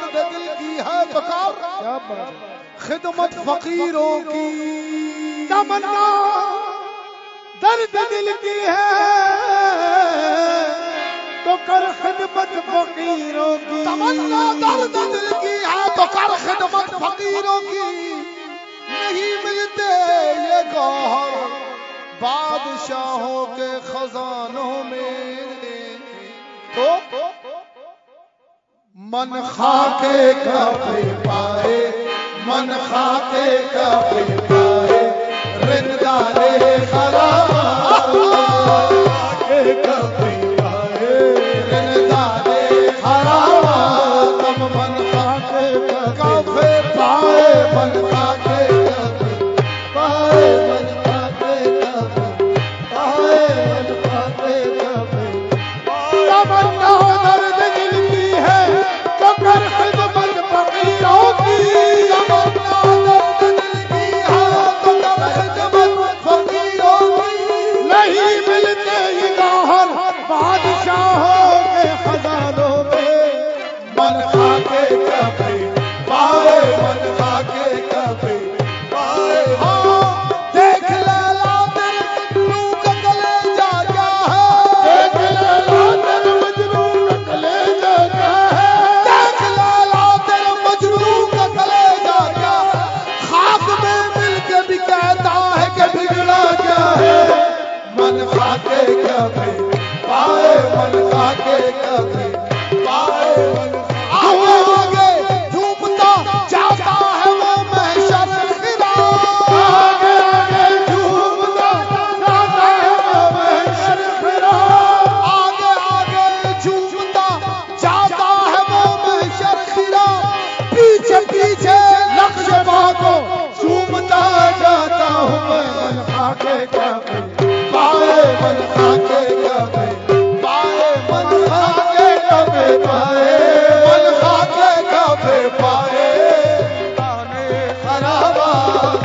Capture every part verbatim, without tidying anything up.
درد دل کی ہے پکار، کیا بات ہے، خدمت فقیروں کی تمنا درد دل کی ہے تو کر خدمت فقیروں کی، تمنا درد دل کی ہے تو کر خدمت فقیروں کی، نہیں ملتے یہ گوہر بادشاہوں کے خزانوں میں، تو من خاکے کعبے پائے، من خاکے کعبے پائے، رندارے خرابات خاکے کعبے پائے، رندارے خرابات، ہم من خاکے کعبے پائے، من خاکے کعبے پائے، من خاکے کعبے پائے، من خاکے کعبے تمنا درد دل کی ہے تو کر خدمت فقیروں کی، تمنا درد دل کی ہے تو کر خدمت فقیروں کی، نہیں ملتے یہ گوہر بادشاہوں کے خزانوں میں، من خاکے کعبے پائے، من خاکے کعبے پائے، ہاں دیکھ لیلا تیرے مجنوں کا کلیجہ کیا ہے، دیکھ لیلا تیرے مجنوں کا کلیجہ کیا ہے، دیکھ لیلا تیرے مجنوں کا کلیجہ کیا ہے، خاک میں مل کے بھی کہتا ہے کہ بگڑا کیا ہے، من خاکے کعبے پائے، من خاکے کعبے پائے، آگے آگے جھومتا جاتا ہے وہ محشر خدا، آگے آگے جھومتا جاتا ہے وہ محشر خدا، آگے آگے جھومتا جاتا ہے وہ محشر خدا، پیچھے پیچھے نقش پا کو جھومتا جاتا ہوں میں من خاکے کعبے پائے، من خاکے کعبے پائے، من خاکے کعبے پائے، من خاکے کعبے پائے، دانے خرابات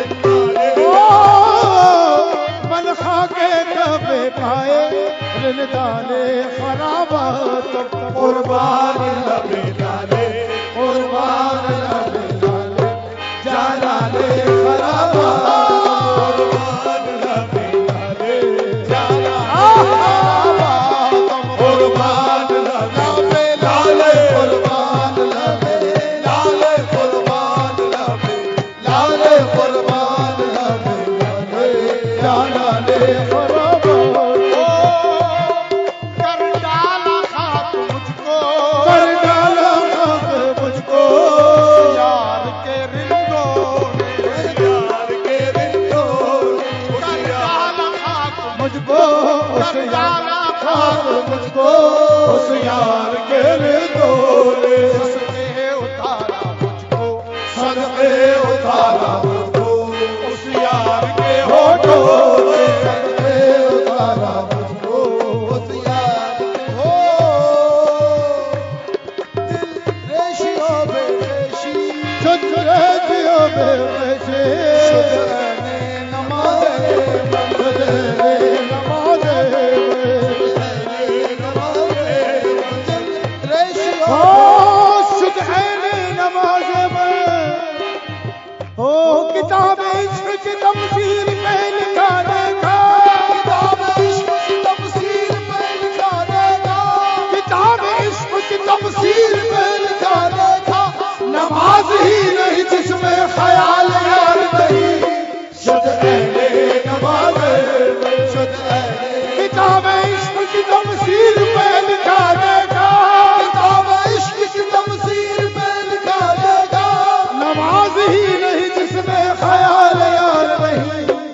من خاکے کعبے پائے، رندانے خرابات قربان لبے لالے، قربان لبے لالے، جانالے خرابات، قربان لبے لالے، جانالے خرابات، قربان لبے لالے، قربان لبے لالے، قربان لبے لالے، قربان لبے لالے، جانالے خرابات، کر ڈالا خاک مجھ کو، کر ڈالا خاک مجھ کو، یار کے رندوں نے، یار کے رندوں نے، کر ڈالا خاک مجھ کو، کر ڈالا خاک مجھ کو، اس یار کے رندوں نے، صدقے اتارا مجھ کو، صدقے اتارا مجھ کو، اس یار کے ہونٹوں سے صدقے اتارا مجھ کو، اس یار کے ہو دل ریشیوں بے ریشی، شد ریشیوں بے ریشی، شد رہنے نمازے شد رے نمازے، شد عین نماز میں، ہو کتاب عشق کی تفسیر میں لکھا دیکھا، کتاب عشق کی تفسیر میں لکھا دیکھا، کتاب عشق کی تفسیر میں لکھا دیکھا، نماز ہی نہیں جس میں خیال یار نہیں، شد اہل نماز شد اہل، کتاب عشق کی تفسیر میں لکھا دیکھا، کتاب عشق کی تفسیر میں لکھا دیکھا، نماز ہی نہیں جس میں خیال یار نہیں،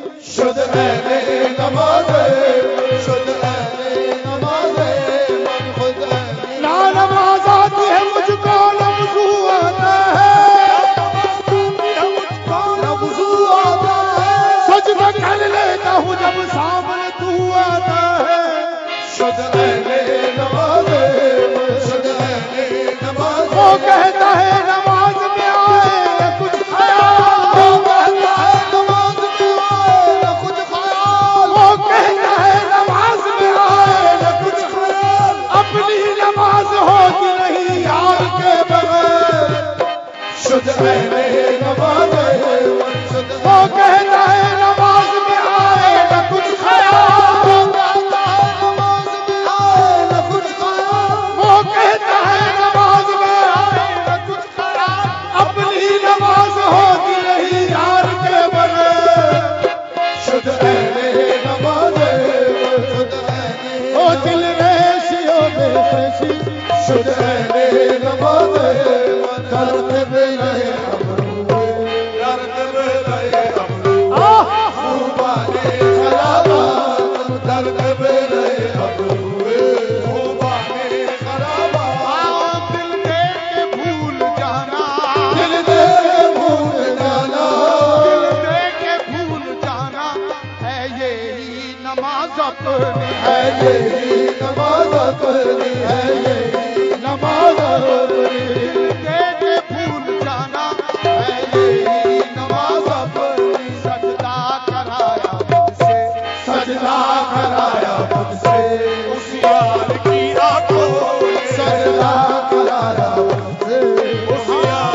شد اہل نماز مرشد وہ کہتا ہے نماز میں آئے نہ کچھ خیال، نماز میں آئے نہ کچھ خیال، وہ کہتا ہے نماز میں آئے نہ کچھ خیال، اپنی نماز ہوتی رہی یار کے بغیر، شد اہل نماز مرشد وہ دل ریشیوں میں خوشی، شد اہل نماز درد میں رہے ابرو درد میں رہے ابرو خوبانے خرابات درد میں رہے ابرو خوبانے خرابات دل دے کے بھول جانا، دل دے بھول جانا دل دے کے بھول جانا ہے یہی نماز اپنی، ہے یہی نماز اپنی ہے یہی نماز اپنی دل دے کے بھول جانا ہے یہی نماز اپنی، سجدہ کرایا مجھ سے، سجدہ کرایا مجھ سے اس یار کی راتوں نے، سجدہ کرایا مجھ سے اس یار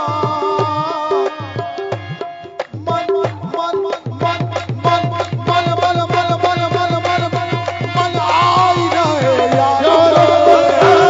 من من من من من من من من من من من من آئی رہے یارم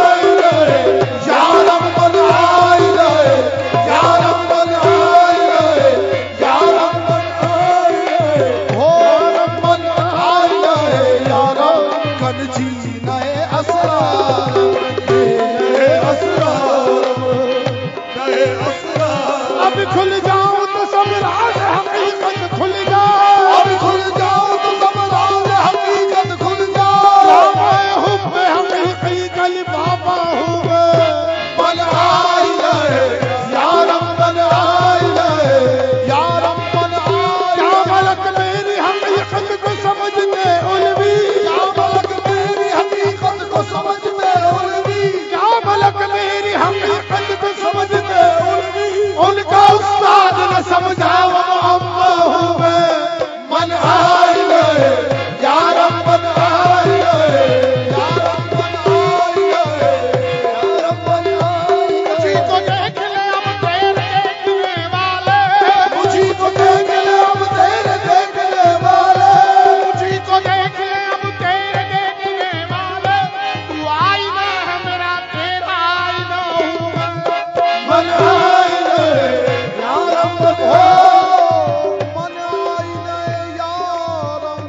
من آئی رہے یارم من آئی رہے یارم من آئی رہے یارم من آئی رہے یارم کن جی نئے اسرار نئے اسرار نئے اسرار اب کھل جاؤں تو سب راز حقیقت کھل جائے، اب کھل جاؤ تو سب راز حقیقت کھل جائے میں حب حقیقی کا لفافہ ہوں میں، من آئی رہے یارم من آئی رہے یارم من آئی کیا رہے ملک میری حقیقت کو سمجھتے علوی، کیا ملک میری حقیقت کو سمجھتے علوی کیا ملک میری حقیقت کو سمجھتے علوی، ان کا استاد نہ سمجھا وہ معما ہوں میں، من آئی رہے یارم من آئی رہے یارم من آئی رہے یارم من آئی مجھے رہے تو دیکھ لے اب تیرے دیکھنے والے، مجھے کو دیکھ لے اب تیرے دیکھنے والے مجھے تو دیکھ لے اب تیرے دیکھنے والے، تو آئینہ ہے میرا تیرا آئینہ ہوں میں، من آئی رہے یارم من ہو من آئی رہے یارم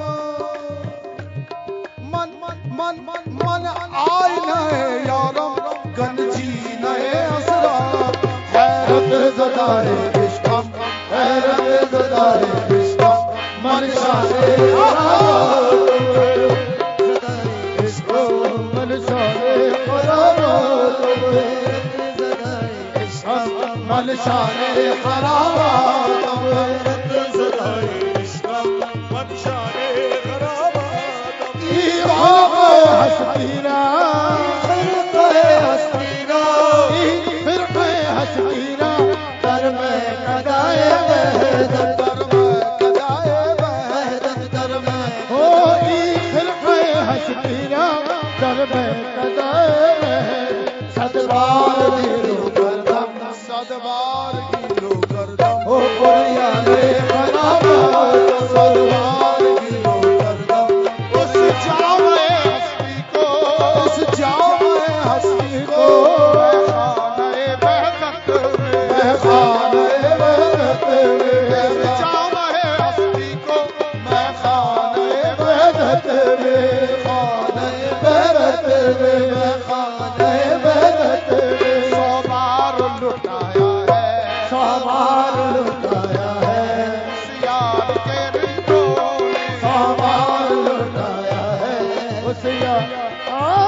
من من من من آئی رہے یارم گنجی نئے اسرار حیرت زدائے عشقم حیرت زدائے عشقم من شانے قرارات عشقم من شانے قرارات من شانے خرابات ہستی فرقے ہستی در میں قدائے وحدت در میں قدائے وحدت در میں ہو فرقے ہستی در میں قدائے صدبار گیلو کردم صدبار گیلو کردم او بریانے خرابات صدبار گیلو کردم اس جام ہستی کو، اس جام ہستی کو خانہ وحدت میں، میں خانہ وحدت میں اس جام ہستی کو میں خانہ وحدت میں خانہ وحدت میں میں خانہ وحدت میں سو بار لٹایا ہے، سو بار لٹایا ہے اس یار کے رنگوں نے، سو بار لٹایا ہے اس یار